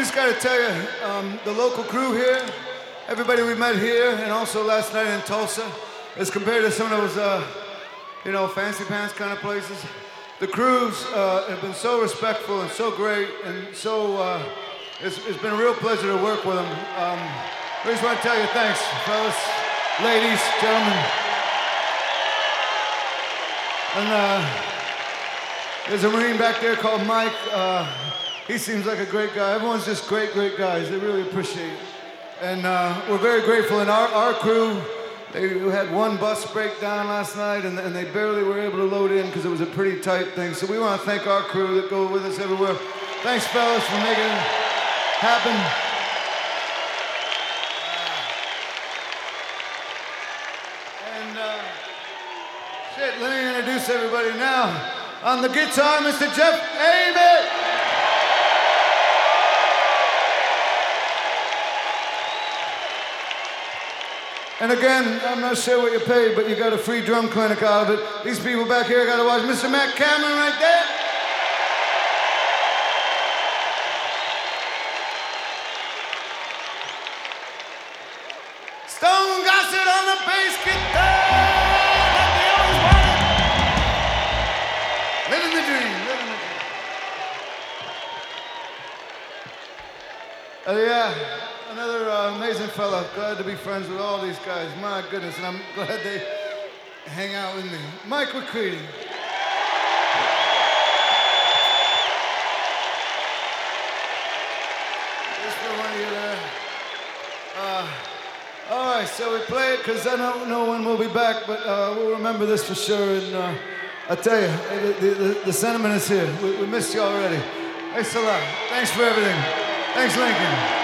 just got to tell you, the local crew here, everybody we met here, and also last night in Tulsa, as compared to some of those, fancy pants kind of places, the crews have been so respectful and so great, and so it's been a real pleasure to work with them. I just want to tell you thanks, fellas, ladies, gentlemen. And there's a Marine back there called Mike. He seems like a great guy. Everyone's just great guys. They really appreciate it. And we're very grateful. And our crew, they had one bus breakdown last night, and they barely were able to load in because it was a pretty tight thing. So we want to thank our crew that go with us everywhere. Thanks, fellas, for making it happen. And let me introduce everybody now. On the guitar, Mr. Jeff Ament. And again, I'm not sure what you paid, but you got a free drum clinic out of it. These people back here got to watch Mr. Matt Cameron right there. Stone Gossett on the bass guitar. Living the dream. Yeah, another amazing fella. Glad to be friends with all these guys. My goodness, and I'm glad they hang out with me. Mike McCready. Just for one of you there. All right, so we play it because I don't know when we'll be back, but we'll remember this for sure. And I tell you, the sentiment is here. We missed you already. Thanks a lot. Thanks for everything. Thanks, Lincoln.